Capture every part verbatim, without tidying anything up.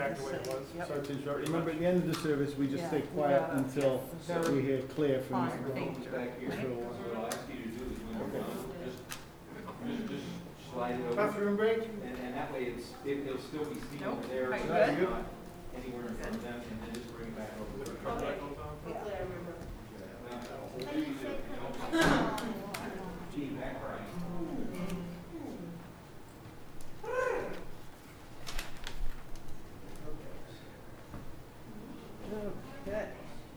back the way it was. Yep. Sorry to interrupt. Remember, at the end of the service, we just Yeah, stay we quiet gotta- until very we hear clear from fine Mister danger. Back here, Right? so what I'll ask you to do is when you're done, just, just, just slide it over. Bathroom break? And, and that way it's, it, it'll still be seen Nope. over there. Are you so good? it's not anywhere in front of them, and then just bring it back over. Okay. Yeah. Gee, back right. Okay.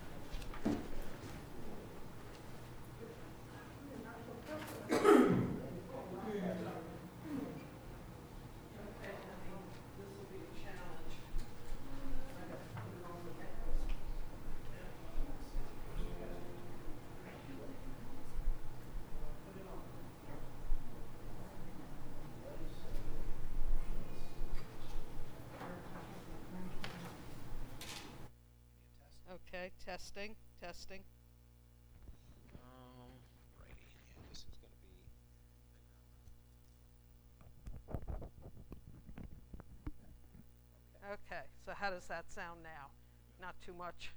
Okay, testing, testing. Um, righty. Yeah, this is gonna be. Okay, so how does that sound now? Not too much?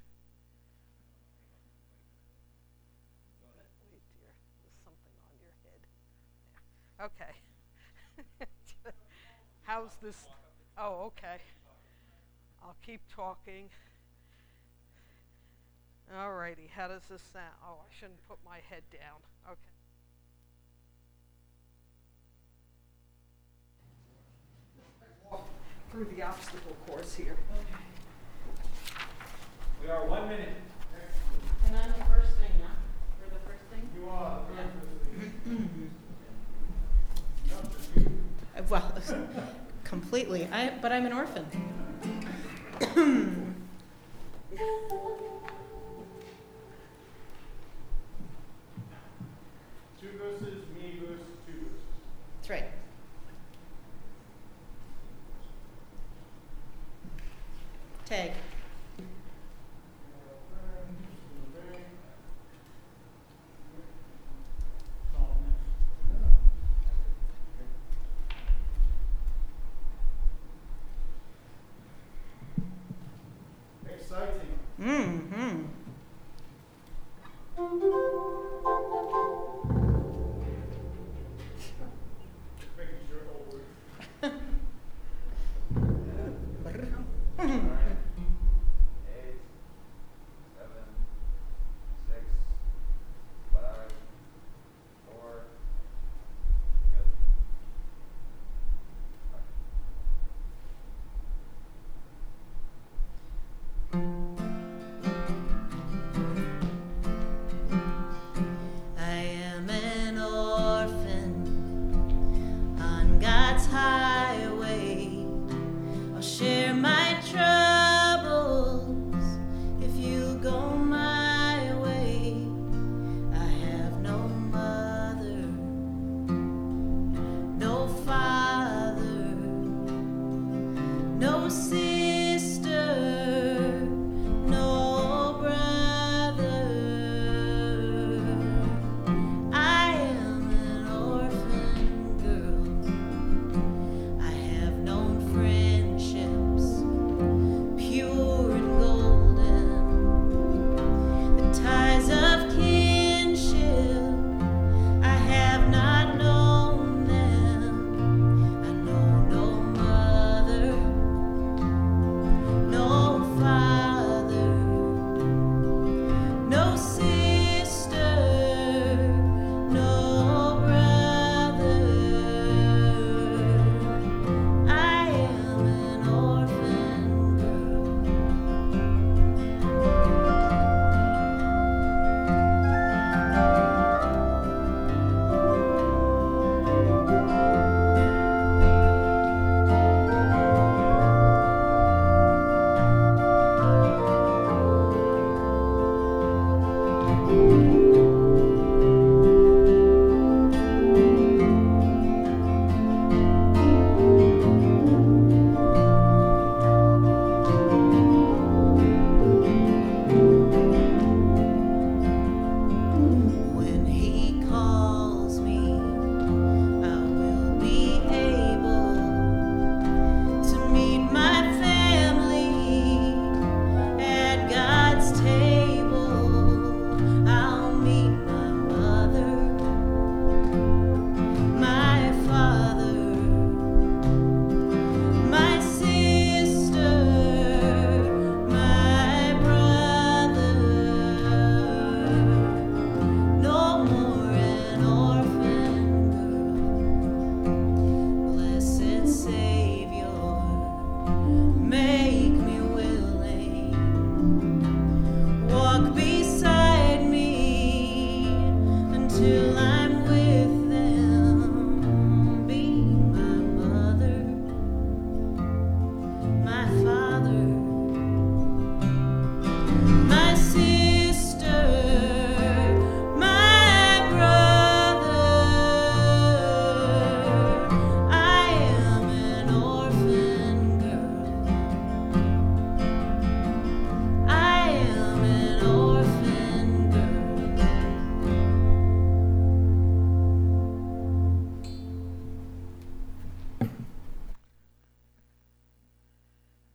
Wait, dear, there's something on your head. Yeah. Okay. How's this? Oh, okay. I'll keep talking. Alrighty, how does this sound? Oh, I shouldn't put my head down. Okay. Through the obstacle course here. We are one minute. And I'm the first thing, huh? For the first thing? You are. Uh, Well, completely. I, but I'm an orphan. Two verses, me versus two verses. That's right. Tag. Exciting. Mm-hmm. Making sure it all works. Eight, seven, six, five, four, good. I am an orphan on God's highway. I'll share my troubles if you go my way. I have no mother, no father, no sister, no brother. I am an orphan girl. I have known friendships pure and golden, the ties of kinship. I have not known them. I know no mother,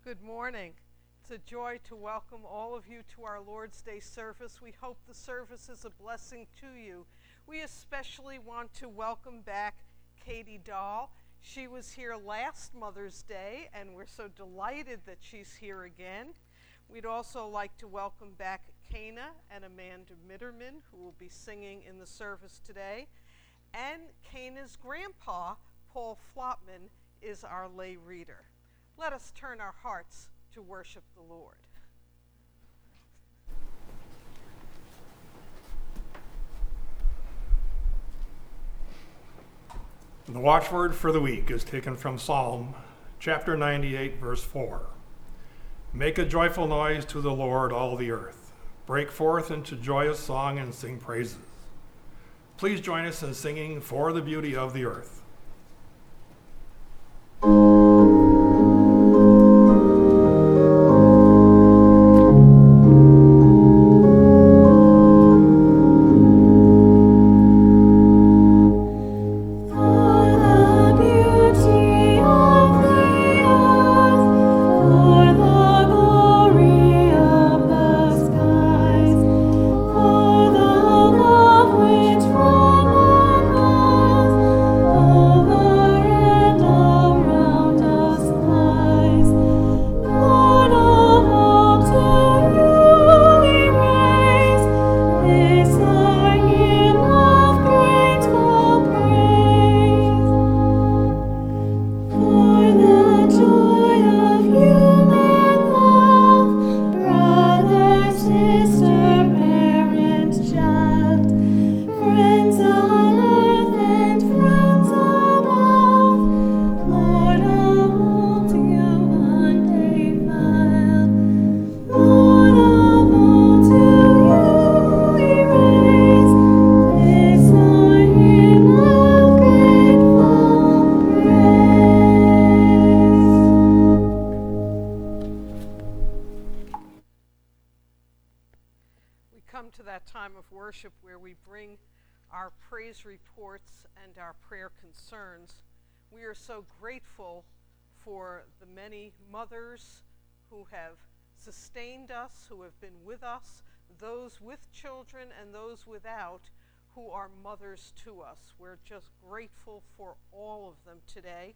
Good morning. It's a joy to welcome all of you to our Lord's Day service. We hope the service is a blessing to you. We especially want to welcome back Katie Dahl. She was here last Mother's Day, and we're so delighted that she's here again. We'd also like to welcome back Kana and Amanda Mitterman, who will be singing in the service today. And Kana's grandpa, Paul Flopman, is our lay reader. Let us turn our hearts to worship the Lord. The watchword for the week is taken from Psalm chapter ninety-eight, verse four. Make a joyful noise to the Lord, all the earth. Break forth into joyous song and sing praises. Please join us in singing For the Beauty of the Earth. Worship where we bring our praise reports and our prayer concerns. We are so grateful for the many mothers who have sustained us, who have been with us, those with children and those without, who are mothers to us. We're just grateful for all of them today.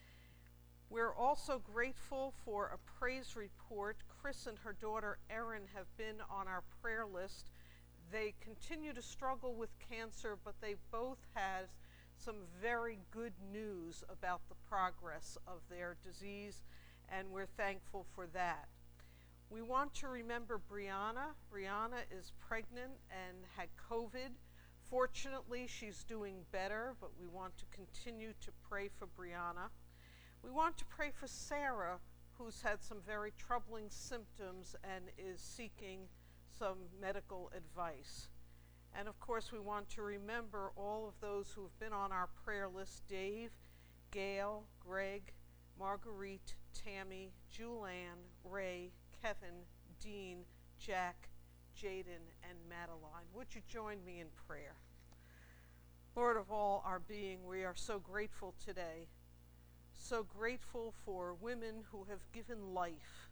We're also grateful for a praise report. Chris and her daughter Erin have been on our prayer list. They continue to struggle with cancer, but they both had some very good news about the progress of their disease, and we're thankful for that. We want to remember Brianna. Brianna is pregnant and had COVID. Fortunately, she's doing better, but we want to continue to pray for Brianna. We want to pray for Sarah, who's had some very troubling symptoms and is seeking some medical advice. And of course, we want to remember all of those who have been on our prayer list: Dave, Gail, Greg, Marguerite, Tammy, Julianne, Ray, Kevin, Dean, Jack, Jaden, and Madeline. Would you join me in prayer? Lord of all our being, we are so grateful today, so grateful for women who have given life,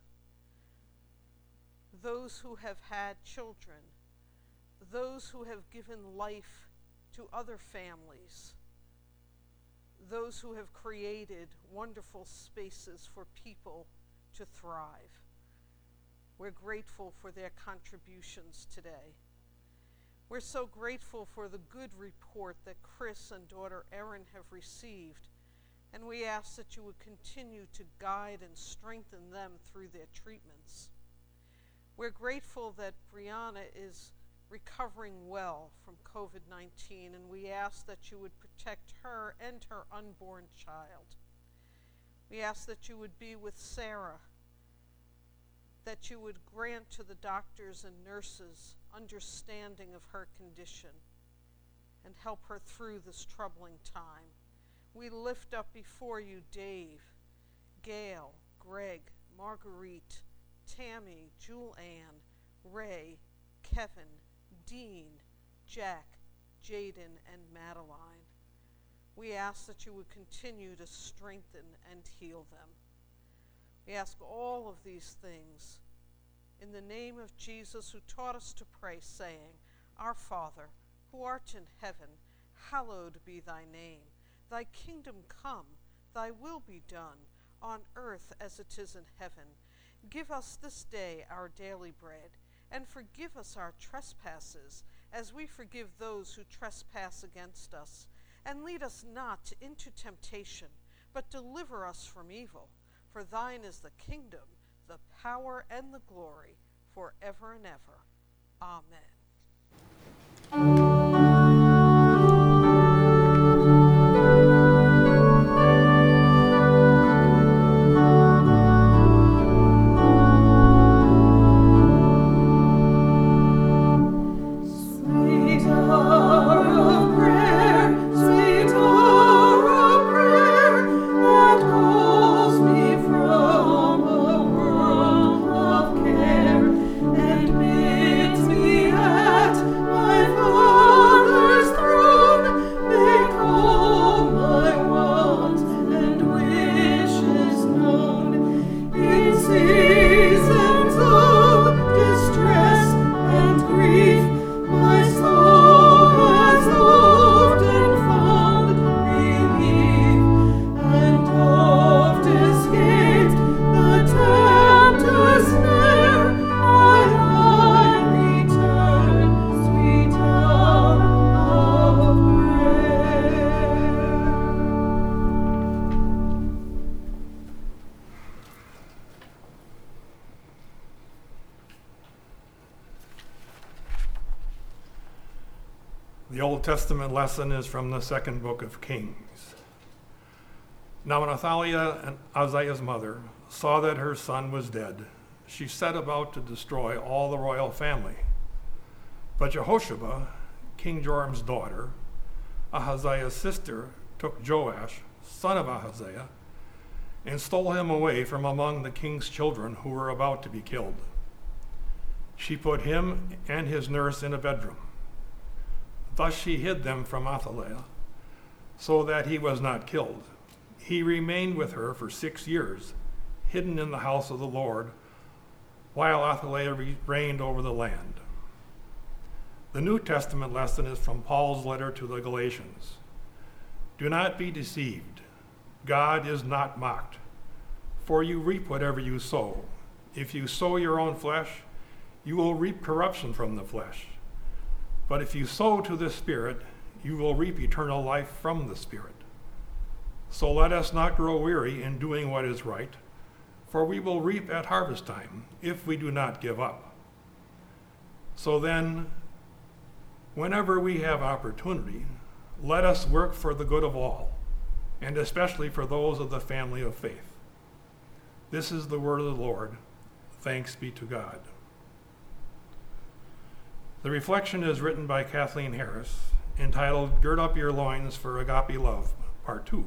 those who have had children, those who have given life to other families, those who have created wonderful spaces for people to thrive. We're grateful for their contributions today. We're so grateful for the good report that Chris and daughter Erin have received, and we ask that you would continue to guide and strengthen them through their treatments. We're grateful that Brianna is recovering well from COVID nineteen, and we ask that you would protect her and her unborn child. We ask that you would be with Sarah, that you would grant to the doctors and nurses understanding of her condition and help her through this troubling time. We lift up before you Dave, Gail, Greg, Marguerite, Tammy, Julianne, Ray, Kevin, Dean, Jack, Jaden, and Madeline. We ask that you would continue to strengthen and heal them. We ask all of these things in the name of Jesus, who taught us to pray, saying, Our Father, who art in heaven, hallowed be thy name. Thy kingdom come, thy will be done, on earth as it is in heaven. Give us this day our daily bread, and forgive us our trespasses, as we forgive those who trespass against us. And lead us not into temptation, but deliver us from evil. For thine is the kingdom, the power, and the glory, forever and ever. Amen. The Old Testament lesson is from the second book of Kings. Now when Athaliah, Uzziah's mother, saw that her son was dead, she set about to destroy all the royal family. But Jehosheba, King Joram's daughter, Ahaziah's sister, took Joash, son of Ahaziah, and stole him away from among the king's children who were about to be killed. She put him and his nurse in a bedroom. Thus she hid them from Athaliah, so that he was not killed. He remained with her for six years, hidden in the house of the Lord, while Athaliah re- reigned over the land. The New Testament lesson is from Paul's letter to the Galatians. Do not be deceived. God is not mocked. For you reap whatever you sow. If you sow your own flesh, you will reap corruption from the flesh. But if you sow to the Spirit, you will reap eternal life from the Spirit. So let us not grow weary in doing what is right, for we will reap at harvest time if we do not give up. So then, whenever we have opportunity, let us work for the good of all, and especially for those of the family of faith. This is the word of the Lord. Thanks be to God. The reflection is written by Kathleen Harris, entitled Gird Up Your Loins for Agape Love, Part two.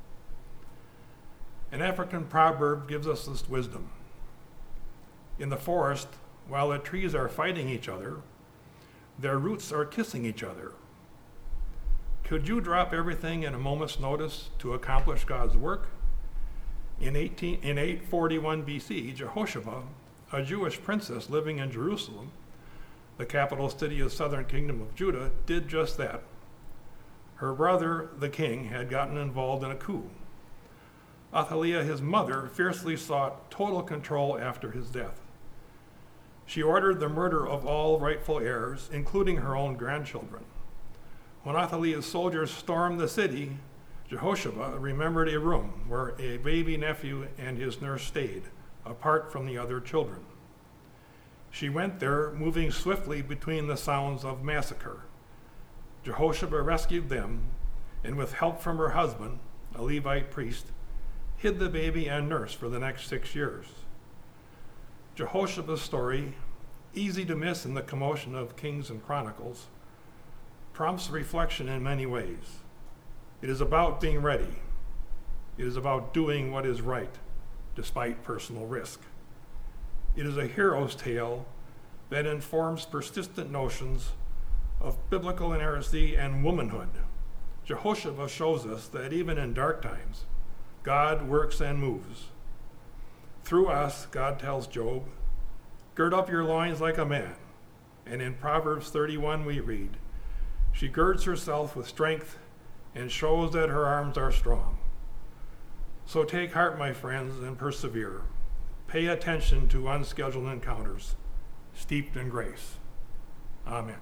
An African proverb gives us this wisdom. In the forest, while the trees are fighting each other, their roots are kissing each other. Could you drop everything in a moment's notice to accomplish God's work? In, eighteen, in eight forty-one B C, Jehosheba, a Jewish princess living in Jerusalem, the capital city of the southern kingdom of Judah, did just that. Her brother, the king, had gotten involved in a coup. Athaliah, his mother, fiercely sought total control after his death. She ordered the murder of all rightful heirs, including her own grandchildren. When Athaliah's soldiers stormed the city, Jehosheba remembered a room where a baby nephew and his nurse stayed, apart from the other children. She went there, moving swiftly between the sounds of massacre. Jehosheba rescued them, and with help from her husband, a Levite priest, hid the baby and nurse for the next six years. Jehoshaba's story, easy to miss in the commotion of Kings and Chronicles, prompts reflection in many ways. It is about being ready. It is about doing what is right, despite personal risk. It is a hero's tale that informs persistent notions of biblical inerrancy and womanhood. Jehosheba shows us that even in dark times, God works and moves. Through us, God tells Job, gird up your loins like a man. And in Proverbs thirty-one we read, she girds herself with strength and shows that her arms are strong. So take heart, my friends, and persevere. Pay attention to unscheduled encounters, steeped in grace. Amen.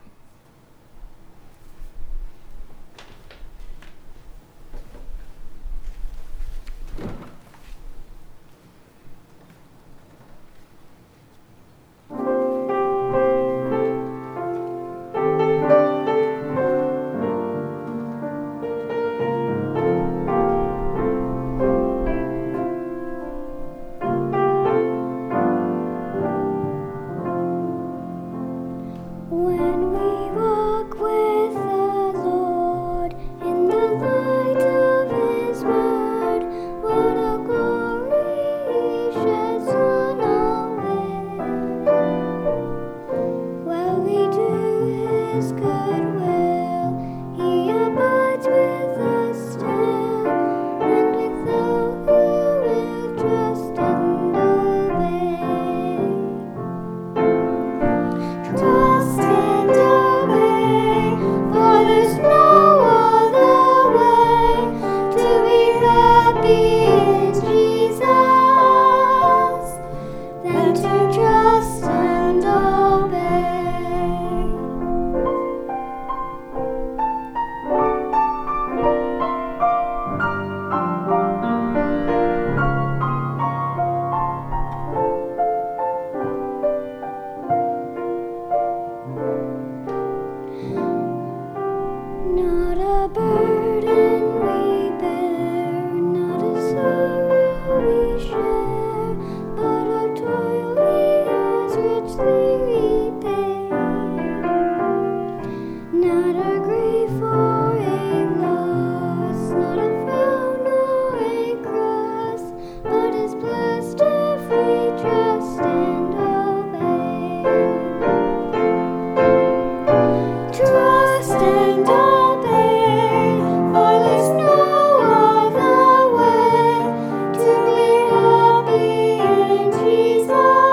When we walk with the Lord in the light of His word, what a glory He sheds on our way. While we do His good will, He abides with us still, and with those who will trust and obey. Trust and obey, for there's no other way to be happy in Jesus than to trust and obey. Not a burden we bear, not a sorrow we share, but our toil He has richly repaid. Not a grief or a loss, not a frown or a cross, but is blessed if we trust and obey. Trust and obey, for there's no other way to be happy in Jesus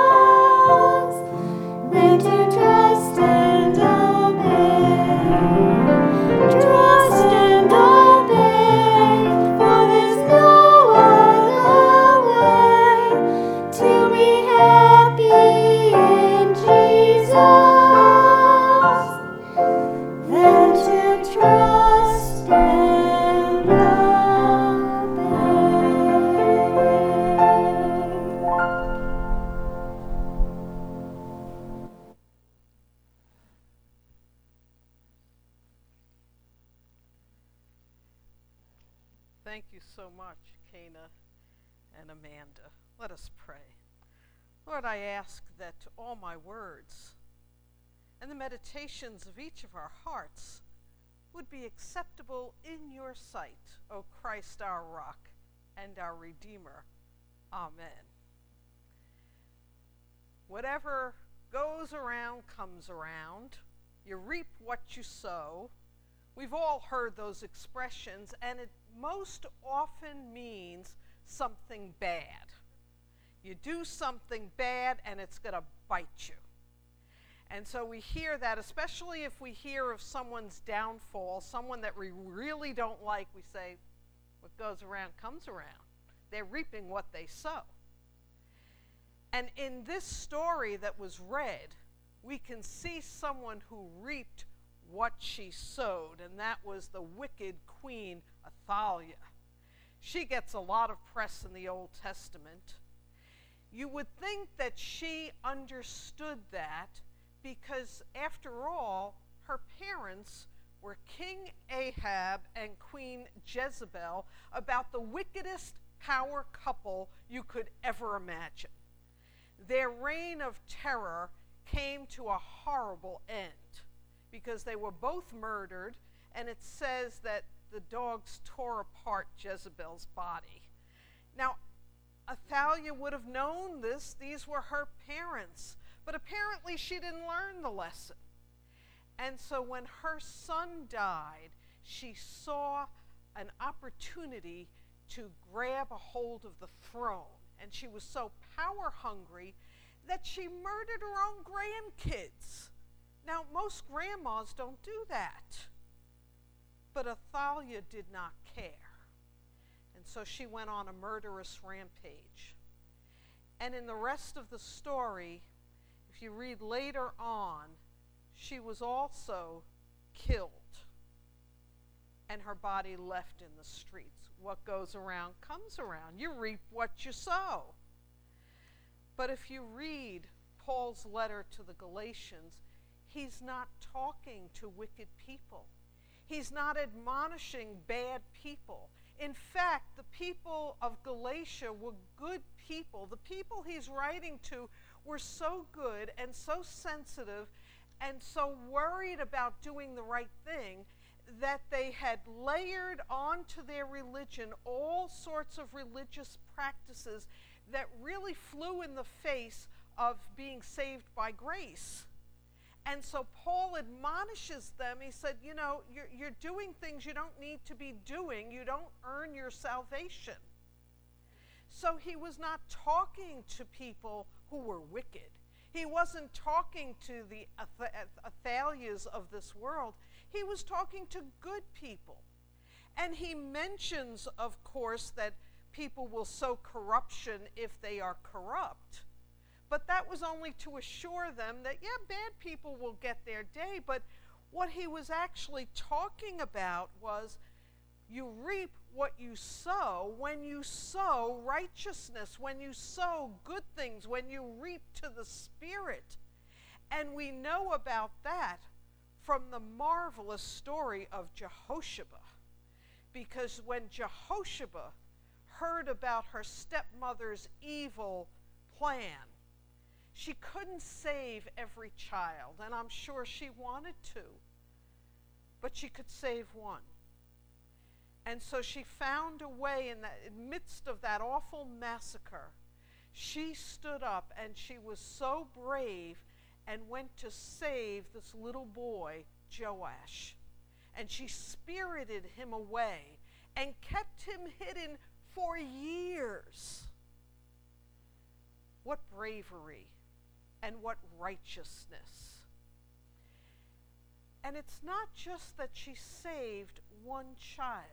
than to trust and obey. Trust and obey, for there's no other way to be happy in Jesus than to trust and obey. Thank you so much, Cana and Amanda. Let us pray. Lord, I ask that all my words and the meditations of each of our hearts would be acceptable in your sight, O Christ, our rock and our Redeemer. Amen. Whatever goes around comes around. You reap what you sow. We've all heard those expressions, and it most often means something bad. You do something bad, and it's going to bite you. And so we hear that, especially if we hear of someone's downfall, someone that we really don't like, we say, what goes around comes around. They're reaping what they sow. And in this story that was read, we can see someone who reaped what she sowed, and that was the wicked queen Athaliah. She gets a lot of press in the Old Testament. You would think that she understood that because, after all, her parents were King Ahab and Queen Jezebel, about the wickedest power couple you could ever imagine. Their reign of terror came to a horrible end because they were both murdered, and it says that the dogs tore apart Jezebel's body. Now, Athaliah would have known this. These were her parents. But apparently she didn't learn the lesson. And so when her son died, she saw an opportunity to grab a hold of the throne and she was so power hungry that she murdered her own grandkids. Now, most grandmas don't do that. But Athaliah did not care. And so she went on a murderous rampage. And in the rest of the story, if you read later on, she was also killed. And her body left in the streets. What goes around comes around. You reap what you sow. But if you read Paul's letter to the Galatians, he's not talking to wicked people. He's not admonishing bad people. In fact, the people of Galatia were good people. The people he's writing to were so good and so sensitive and so worried about doing the right thing that they had layered onto their religion all sorts of religious practices that really flew in the face of being saved by grace. And so Paul admonishes them. He said, you know, you're, you're doing things you don't need to be doing. You don't earn your salvation. So he was not talking to people who were wicked. He wasn't talking to the Athaliahs of this world. He was talking to good people. And he mentions, of course, that people will sow corruption if they are corrupt. But that was only to assure them that, yeah, bad people will get their day. But what he was actually talking about was you reap what you sow. When you sow righteousness, when you sow good things, when you reap to the Spirit. And we know about that from the marvelous story of Jehosheba. Because when Jehosheba heard about her stepmother's evil plan, she couldn't save every child, and I'm sure she wanted to, but she could save one. And so she found a way in the midst of that awful massacre. She stood up, and she was so brave and went to save this little boy, Joash. And she spirited him away and kept him hidden for years. What bravery and what righteousness. And it's not just that she saved one child.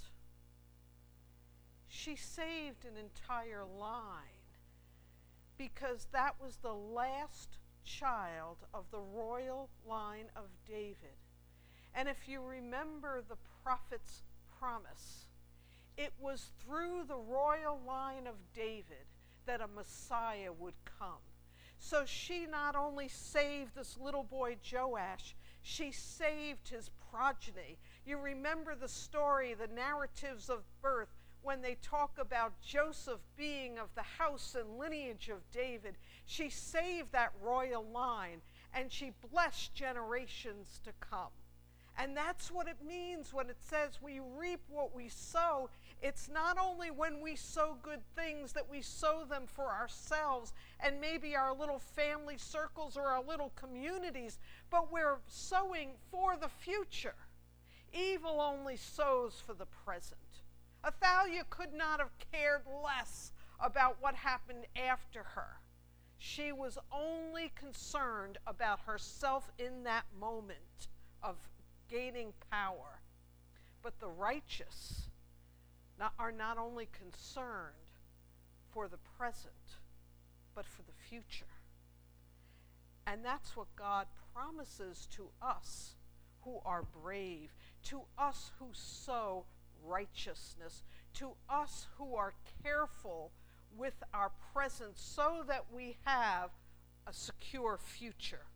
She saved an entire line, because that was the last child of the royal line of David. And if you remember the prophet's promise, it was through the royal line of David that a Messiah would come. So she not only saved this little boy Joash, she saved his progeny. You remember the story, the narratives of birth, when they talk about Joseph being of the house and lineage of David. She saved that royal line, and she blessed generations to come. And that's what it means when it says we reap what we sow. It's not only when we sow good things that we sow them for ourselves and maybe our little family circles or our little communities, but we're sowing for the future. Evil only sows for the present. Athaliah could not have cared less about what happened after her. She was only concerned about herself in that moment of gaining power. But the righteous not, are not only concerned for the present, but for the future. And that's what God promises to us who are brave, to us who sow righteousness, to us who are careful with our present so that we have a secure future.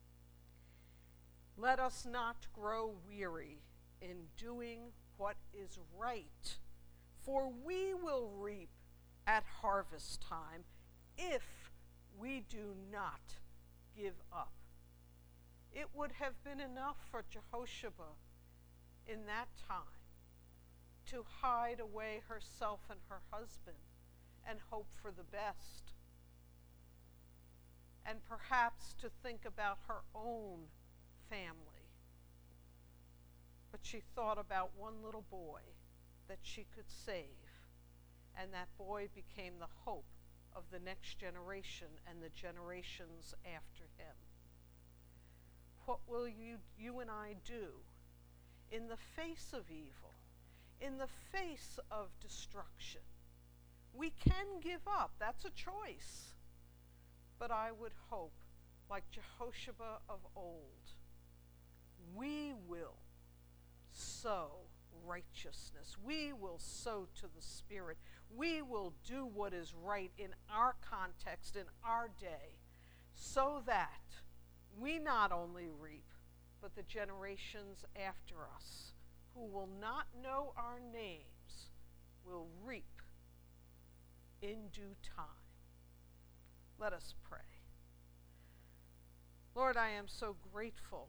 Let us not grow weary in doing what is right, for we will reap at harvest time if we do not give up. It would have been enough for Jehosheba in that time to hide away herself and her husband and hope for the best, and perhaps to think about her own family. But she thought about one little boy that she could save, and that boy became the hope of the next generation and the generations after him. What will you, you and I do in the face of evil, in the face of destruction? We can give up. That's a choice. But I would hope, like Jehoshaphat of old, we will sow righteousness. We will sow to the Spirit. We will do what is right in our context, in our day, so that we not only reap, but the generations after us, who will not know our names, will reap in due time. Let us pray. Lord, I am so grateful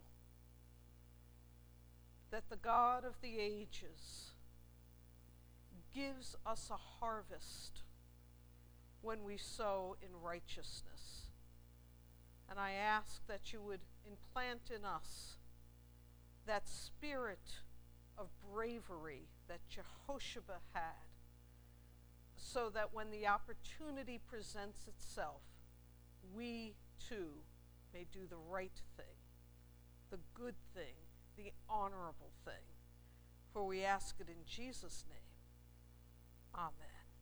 that the God of the ages gives us a harvest when we sow in righteousness. And I ask that you would implant in us that spirit of bravery that Jehoshaphat had, so that when the opportunity presents itself, we too may do the right thing, the good thing, the honorable thing. For we ask it in Jesus' name. Amen.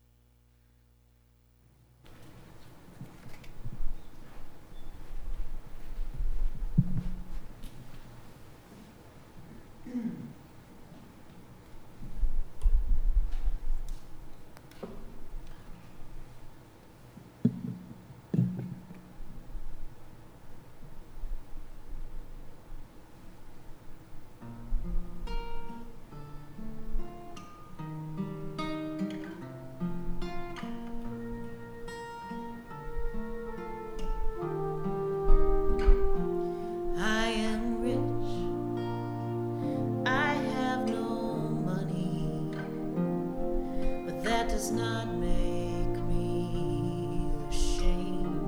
Does not make me ashamed,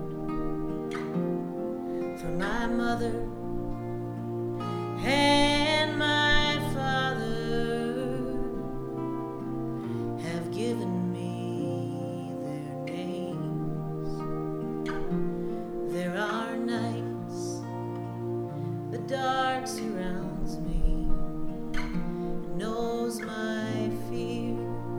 for my mother and my father have given me their names. There are nights the dark surrounds me, knows my fear,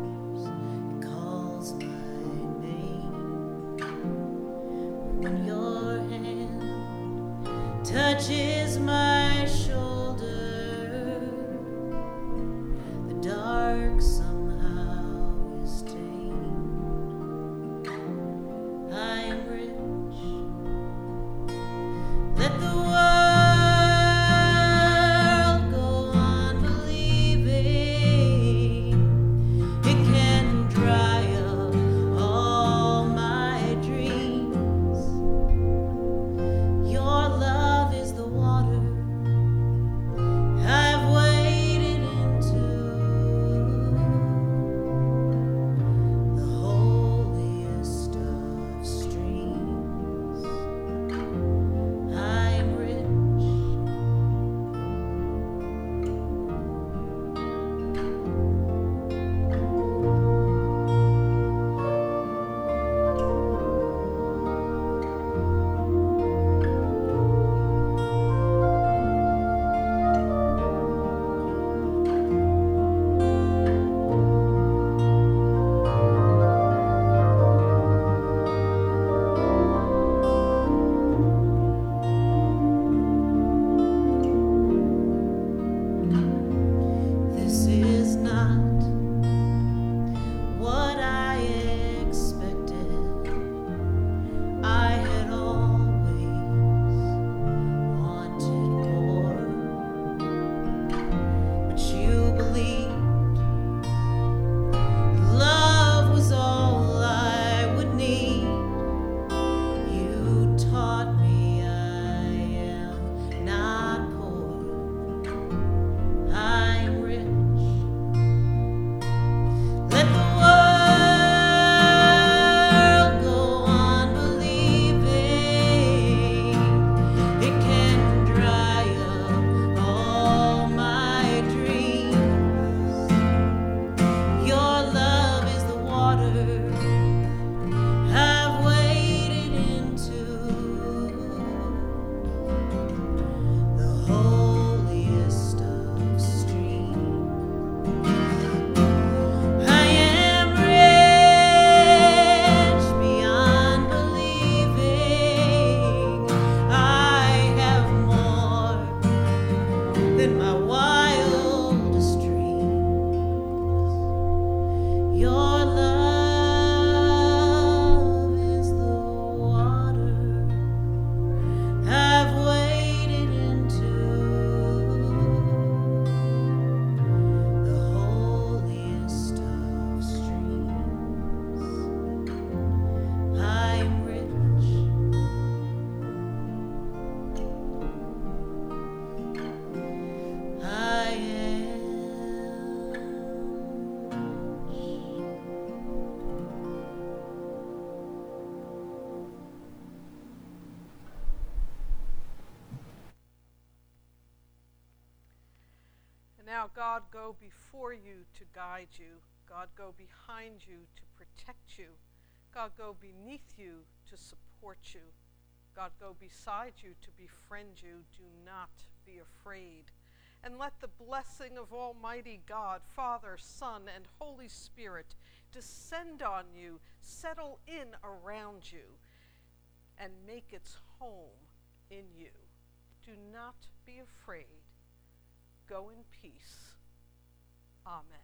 when your hand touches my shoulder, the dark somehow is tamed. I am rich. Let the world go on believing it can dry up all my dreams. I now, God, go before you to guide you. God, go behind you to protect you. God, go beneath you to support you. God, go beside you to befriend you. Do not be afraid. And let the blessing of Almighty God, Father, Son, and Holy Spirit descend on you, settle in around you, and make its home in you. Do not be afraid. Go in peace. Amen.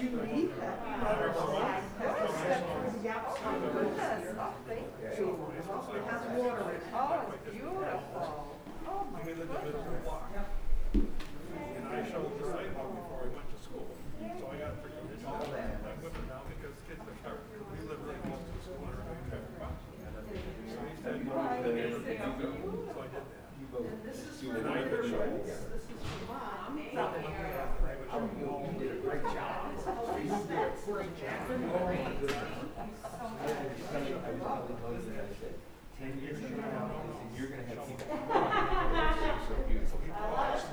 Judy. Happy birthday. Step through the outside. Goodness. Oh, thank you. Oh, it has water in it. Oh, it's beautiful. Oh, my We lived in goodness. Middleton Block. And I shoveled the sidewalk before I went to school. So I got pretty good job. I'm whipping now because kids are starting, we live really close to the school and everybody traffic box. So he said, you know, the neighborhood needs to go. So I did that. And I could shovel. Not one way out, I would shovel all over. Great job. Ten years from now, you're gonna have people. So beautiful. Oh,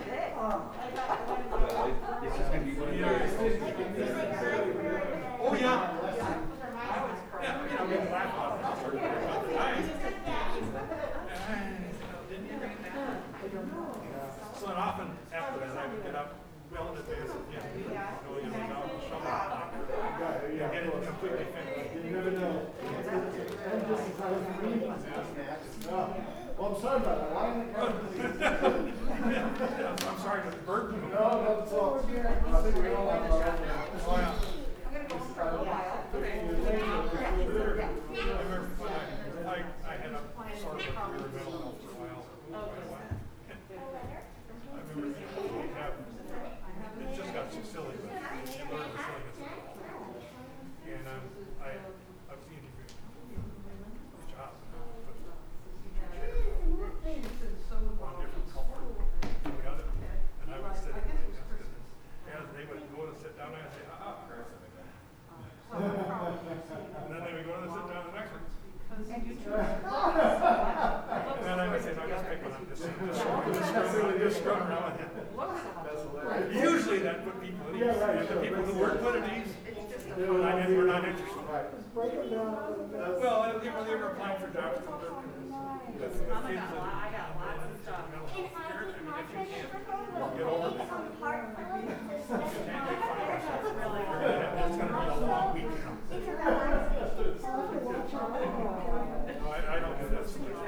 It's just gonna be one of those. Oh, yeah. Yeah, you know, we laugh about it. About the time. So then often after that, I would get up well in advance of him, going in and out of the shovel. Yeah, get it completely finished. You never know. And just in time for me. No. Well, I'm sorry about that. I Yeah, I'm sorry to burden you. No, not at all. I think we all have our own. Oh, yeah. I'm gonna go for a while. I remember when I, I, I had a sort of a career in mental health for a while. quite a while. I remember people who have, it just got so silly, but you learn the silliness of it. And um, I, I was interviewing for jobs, but one different color than the other. And I would sit at my desk and as they would go to sit down, I'd say, ah, ah. And then they would go to sit down the next one. And then I would say, no, just pick one up, just, just, just, scrub, just scrub around with it. Usually that put people at ease, and the people who weren't put at ease, were not, were not interested. Well, they were, they were applying for jobs from the, the, the kids that, I got lots of stuff. mental health care, I mean, if you can't get over that, you can't get finance, you're gonna have, it's gonna be a long week, you know. No, I, I don't do that solution.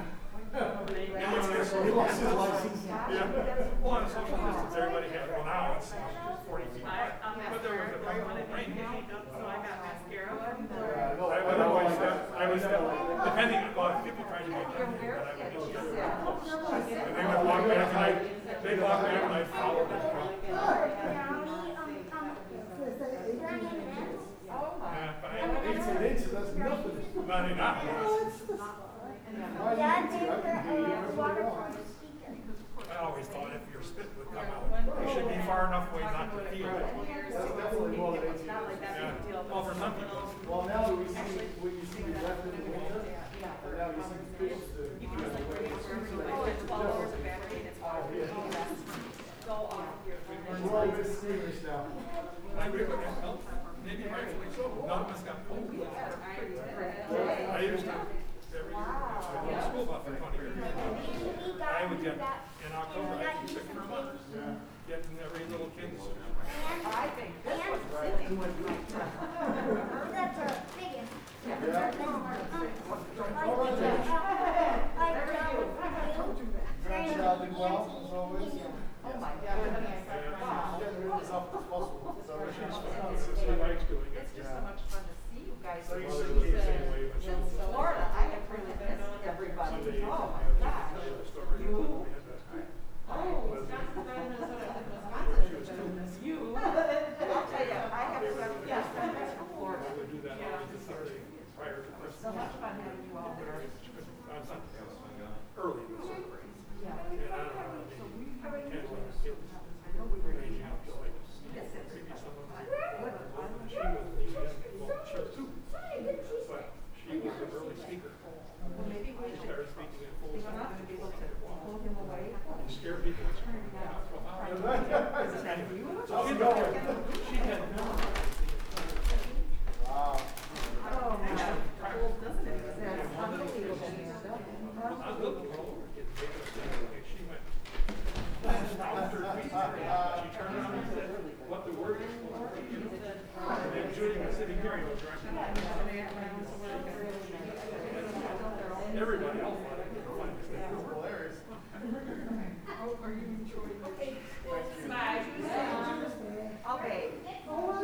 He lost his license. Yeah, well, on social distance, everybody had, well, now it's forty feet apart, but there was a couple of rain. So I got mascara. I would always, uh, I was, uh, depending on, well, people trying to make money, but I would just, and they would walk back and I, they'd walk back and I'd follow them. Yeah, but I, Eighteen inches, that's nothing. but I not. I always thought if your spit would come out, you should be far enough away not to feel it. That's definitely more than eighteen inches. Yeah, well, for some people. Well, now that we see, what you see left in the winter, and now we see the fish to. You can just like wait for twelve hours of battery and it's all. Go off. We're all good steamers now. I agree with that. Well, maybe rightfully so. None of us got cold. I used to, every year, I went to school about for twenty years. I would get, in October, I'd be sick for a month. Getting every little kid. I think this was sitting with my That's a big one. Grandchild did well, as always. Oh my goodness. Wow. Getting rid of as often as possible. So She likes doing it. It's just so much fun to see you guys. So you in should keep the same way when she was. Florida, I have really missed everybody. Sunday, Oh my you gosh. know, the story. You? We had that guy. Oh, Wisconsin, Wisconsin is better than you. I'll tell you, I have seven best friends from Florida. I would do that always the Sunday prior to Christmas. So much fun having you all there. On Sunday, early in the summer. Yeah. And I don't know, maybe ten when the kids were aging up to like, maybe someone was older, and she wasn't even, well, she was two, but she was an early speaker. Well, maybe we She should, started speaking in full we're song. not gonna be able to pull him away. You scare people. Isn't that beautiful? She had, she had no. Wow. Oh, man. Cool, doesn't it? That's unbelievable. I looked at her over, getting big, and she went, stopped her feet. She turned around and said, what the word is for? And then Judy was sitting here, he was directing. Everybody else wanted to go find this thing. Hilarious. Are you enjoying it? Smile. Okay.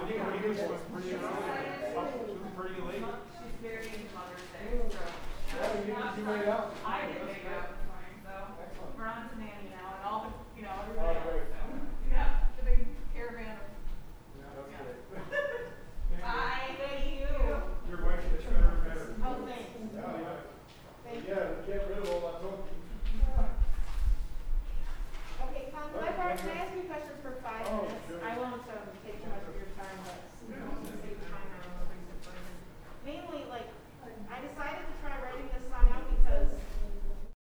think Vegas was pretty early. She was pretty late. She's very into Mother's Day, so. Yeah, you, you made out. I did make it up this morning, so we're on to Nanny now, and all the, you know, Oh, everybody else, great. so. Yeah, the big caravan of. Yeah, that's Yeah. great. Bye, thank you. Your wife gets better and better. Oh, thanks. Yeah, yeah. Yeah, get rid of all that talking. Okay, Con, my part, can I ask you a question?